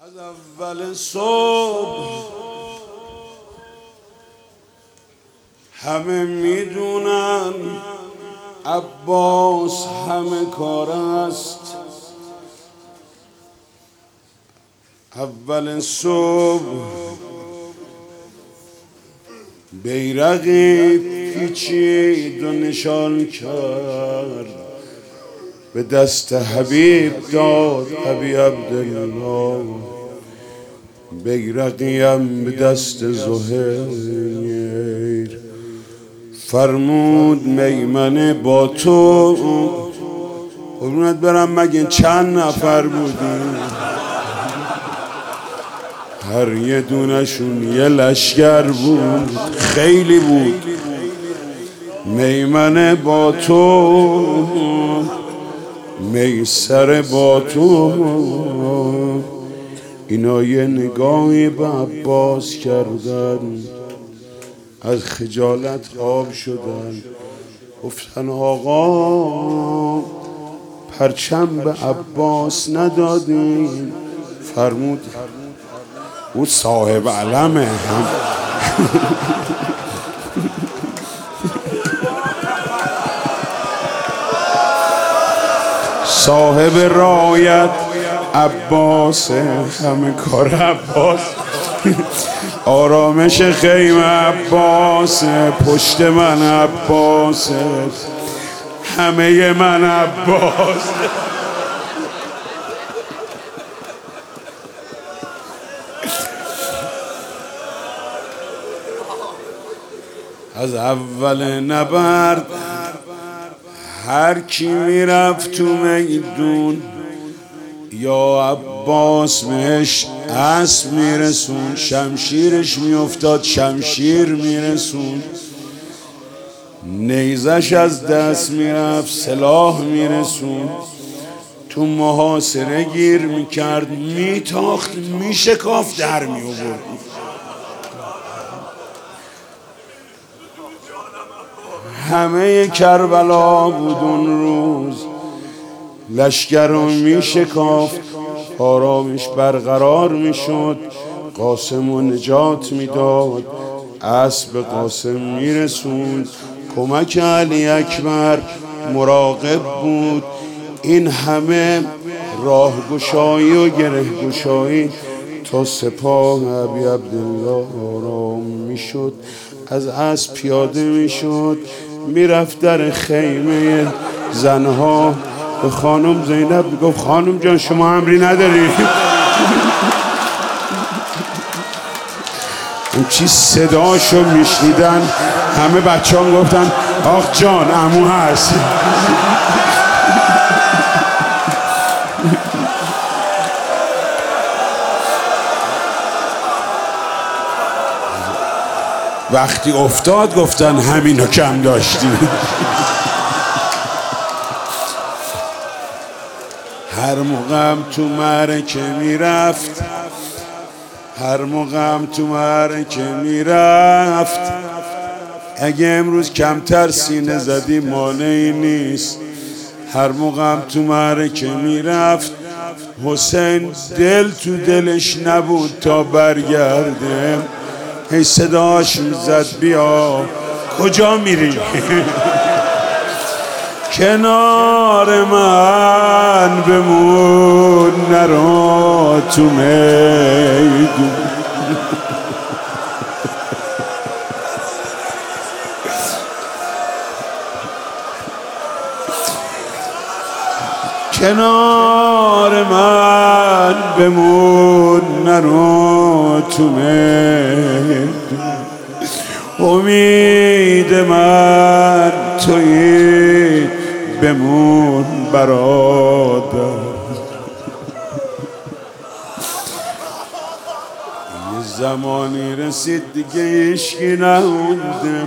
از اول صبح همه میدونن عباس همه کار است. اول صبح بیرقی پیچید و نشان کرد، به دست حبیب داد ابی عبدالله، بیرقیم به دست زهیر. فرمود میمنه با تو. قربونت برم، مگه چند نفر بودیم؟ هر یه دونشون یه لشگر بود، خیلی بود. میمنه با تو، میسر با تو. اینا یه نگاهی به عباس کردن، از خجالت آب شدن، گفتن آقا پرچم به عباس ندادیم. فرمود او صاحب علمه. صاحب رایت عباس، همه کار عباس. آرامش خیمه عباس، پشت من عباس، همه من عباس. از اول نبرد هر کی میرفت تو میدون، یا عباس بهش اسب میرسون، شمشیرش میافتاد شمشیر میرسون، نیزش از دست میرفت سلاح میرسون، تو محاصره گیر میکرد، میتاخت میشکافت در میآورد. همه کربلا بود اون روز، لشگر رو می شکافت، آرامش برقرار می شد، قاسم رو نجات می داد، اسب قاسم می رسوند، کمک علی اکبر مراقب بود. این همه راهگشایی و گرهگشایی تا سپاه ابی عبدالله آرام می شد، از اسب پیاده می شد، می رفت در خیمه زنها، به خانم زینب گفت خانم جان شما امری نداری؟ اون چی صداشو میشنیدن همه بچه ها گفتن آخ جان عمو هست. وقتی افتاد گفتن همینو کم داشتیم. هر موقعم تو معرکه میرفت، هر موقعم تو معرکه میرفت، اگه امروز کمتر سینه زدی مانعی نیست. هر موقعم تو معرکه میرفت، حسین دل تو دلش نبود تا برگرده، هی صداش میزد بیا کجا میری؟ کنار من بمون نرو تو میدون. کنار من بمون نرو تو میدون، امید من تویی بمون برادر. یه زمانی رسید دیگه عشقی نمونده،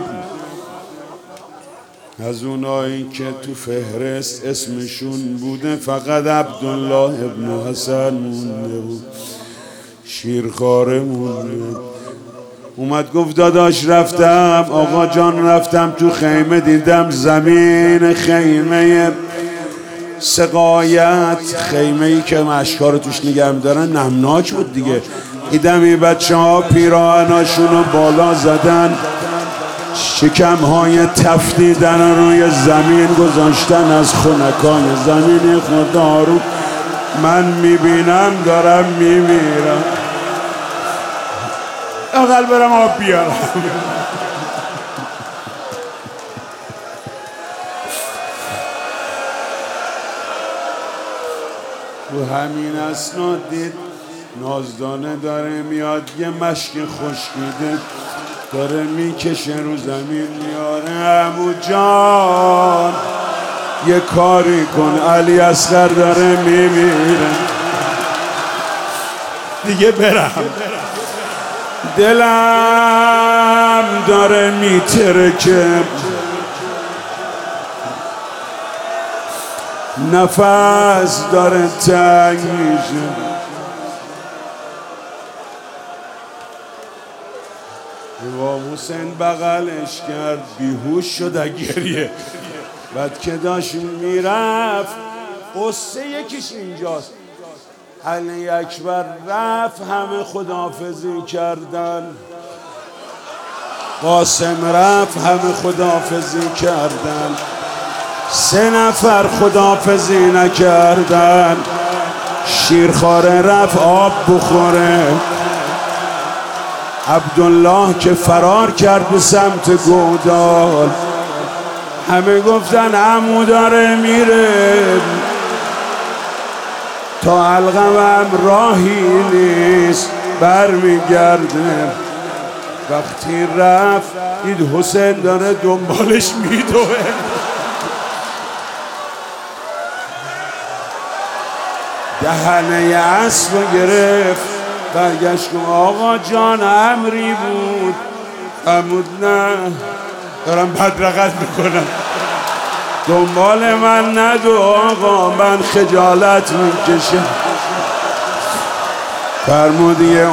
از اونایی که تو فهرست اسمشون بوده فقط عبدالله ابن حسن مونده بود، شیرخواره مونده. اومد گفت داداش رفتم، آقا جان رفتم تو خیمه، دیدم زمین خیمه سقایت خیمه‌ای که مشکار توش نگه می‌دارن نمناک بود دیگه. دیدم بچه ها پیراهناشونو بالا زدن، شکم‌های تفدیدن روی زمین گذاشتن، از خنکای زمین خدا رو من میبینم دارم میمیرم. اقل برم آب بیارم. تو همین اسناد دید نازدانه داره میاد، یه مشک خشکیده داره میکشه رو زمین میاره. عمو جان یه کاری کن، علی اصغر داره میمیره دیگه برم. دلم داره میترکه، نفس داره تنگ میشه. امام حسین بغلش کرد، بیهوش شد گریه. بعد که داشت میرفت قصه یکیش اینجاست، علی اکبر رفت همه خداحافظی کردن، قاسم رفت همه خداحافظی کردن، 3 نفر خداحافظی نکردن. شیرخواره رفت آب بخوره، عبدالله که فرار کرد به سمت گودال. همه گفتن عمو داره میره، تا علقمم راهی نیست برمیگرده. وقتی رفت دید حسین داره دنبالش میدوه. دهنه اسب گرفت، برگشت که آقا جان امری بود. فرمود نه دارم بدرقت میکنم، دنبال من ندو آقا، من خجالت میکشم. فرمود یه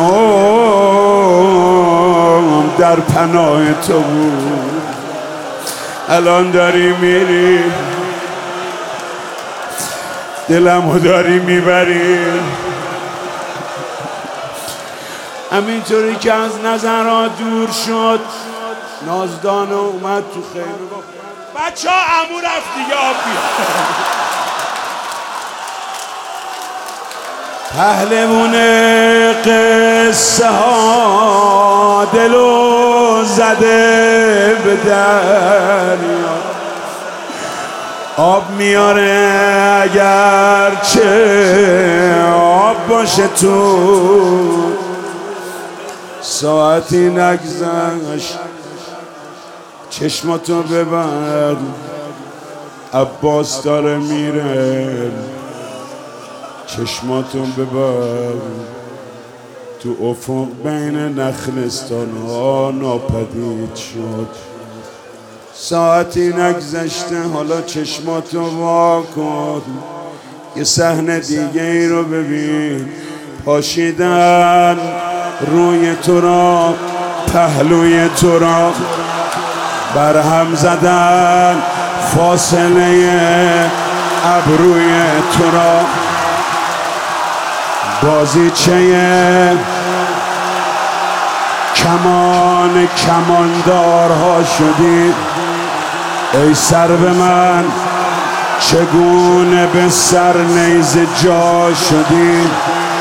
عمر در پناه تو بود، الان داری میری دلمو داری میبری. همینطوری که از نظرها دور شد، نازدانه اومد تو خیمه گفت بچه ها عمو رفت دیگه آب بیار. پهلوون قصه ها دلو زده به دریا، آب میاره اگر چه آب باشه تو. ساعتی نگذشت چشماتو ببر، عباس داره میره. چشماتو ببر، تو افق بین نخلستان ها ناپدید شد. ساعتی نگذشته حالا چشماتو وا کن، یه صحنه دیگه ای رو ببین. پاشیدن روی تو را، پهلوی تو را برهم زدن، فاصله ابروی تو را. بازیچه کماندارها شدی، ای سر به من چگونه به سر نیزه جا شدی.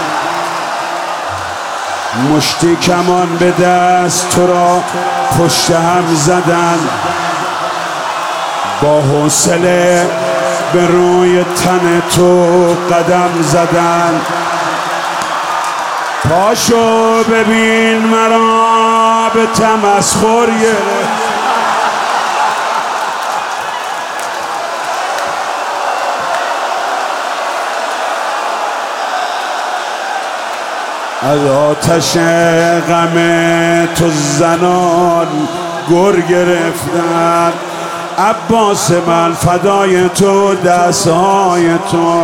مشتی کمان به دست تو را پشت هم زدن، با حوصله به روی تن تو قدم زدن. پاشو ببین مرا به تمسخر گرفت، از آتش غم تو زنان گر گرفتن. عباس من فدای تو، دستهای تو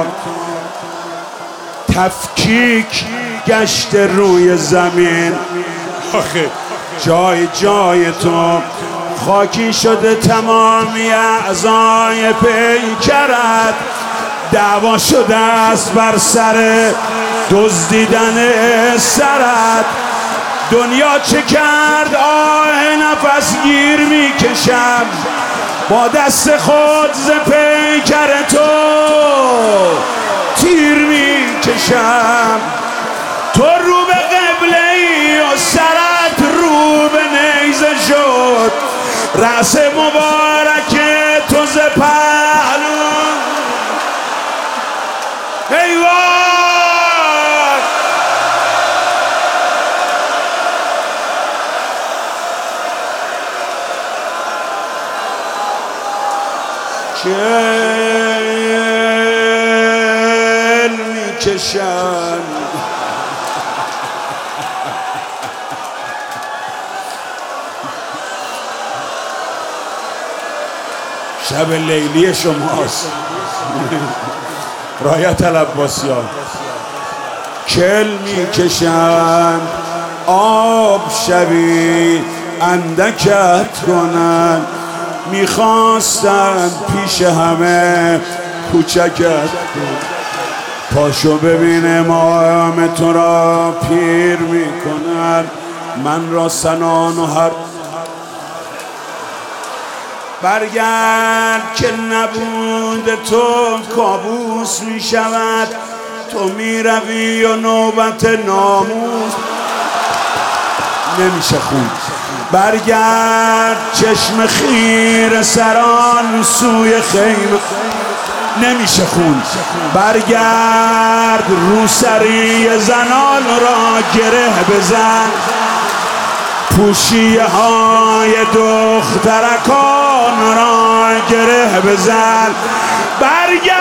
تفکیک گشت روی زمین. آخه جای جای تو خاکی شده تمامی اعضای پیکرت. دعوا شده است بر سر دزدیدن سرت. دنیا چه کرد آه نفس گیر میکشم، با دست خود ز پیکر تو تیر میکشم. تو رو به قبله ای و سرت رو به نیزه شد، رأس مبارک تو ز پهلو. ای وای کل میکشن. شب لیلی شماست رایت العباسیان. کل میکشن آب شبی اندکت کنن، میخواستن پیش همه کوچکت کن. پاشو ببین امام تو را پیر میکنن، من را سنان و هر برگرد که نبود تو کابوس میشود. تو میروی و نوبت ناموس نمیشه خون. برگرد چشم خیر سران سوی خیمه نمیشه خون. برگرد روسری زنان را گره بزن، پوشیه های دخترکان را گره بزن. برگرد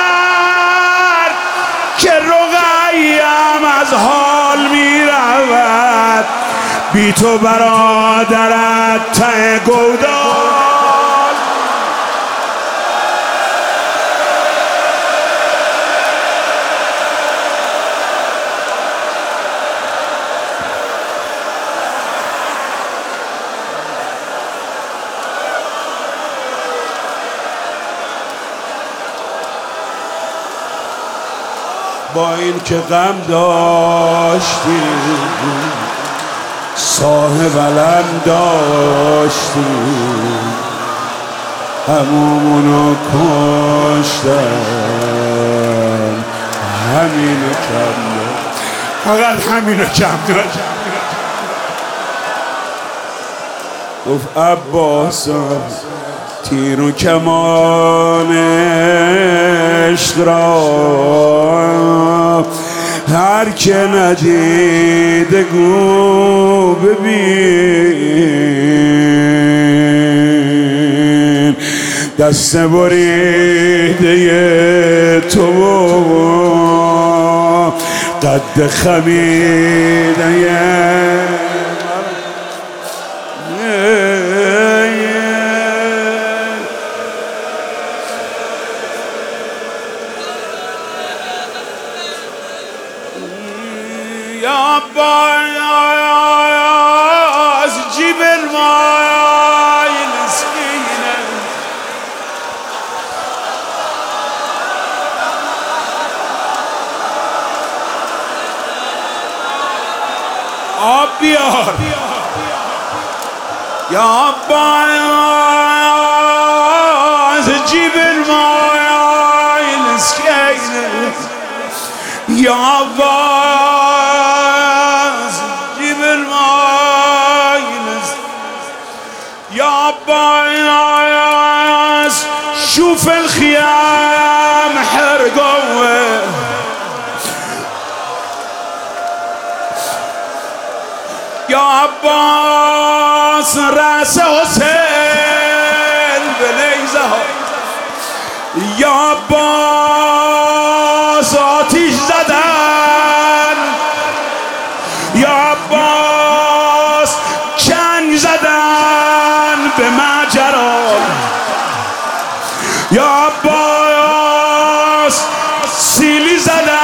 که رقیم از حال می رود، بی تو برادرت ته گودال. با این که غم داشتی صاحب علم داشتی، همومونو کشتن، همینو کم داشت، فقط همینو کم داشت. گفت عباسم تیر و کمان عشق را هر که ندیده گو ببین. دست بریده تو قد خمیده یا عباس جیب المای مسکینه. آب بیار یا عباس جیب المای مسکینه. یا عباس جيب الماء يا عباس شوف الخيام حرقوه. يا عباس راس حسين بنيزه. يا عباس آتش زدن، یا عباس چنگ زدن به مجرا. یا عباس سیلی زدن.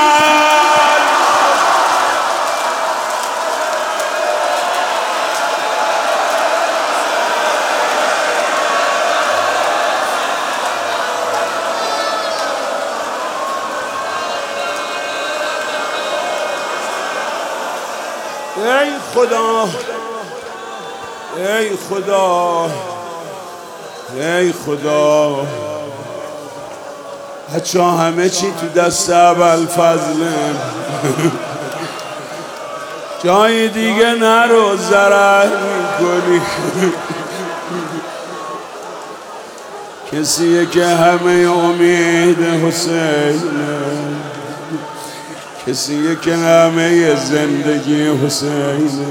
ای خدا ای خدا ای خدا بچه ها همه چی تو دست ابوالفضله جای دیگه نرو ضرر میکنی کسیه که همه امید حسینه کسیه که همه زندگی حسینه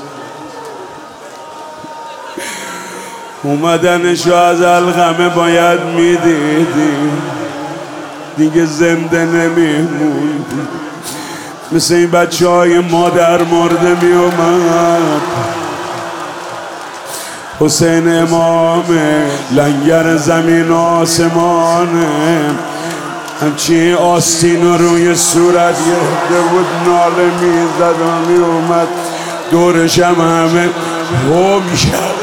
اومدنشو از الغمه باید میدیدی دیگه زنده نمیموندی مثل این بچه های مادر مرده می اومد حسین امامه لنگر زمین آسمانه همچین آستین روی صورت گرفته بود ناله می زد و می اومد دورش هم همه هو می شد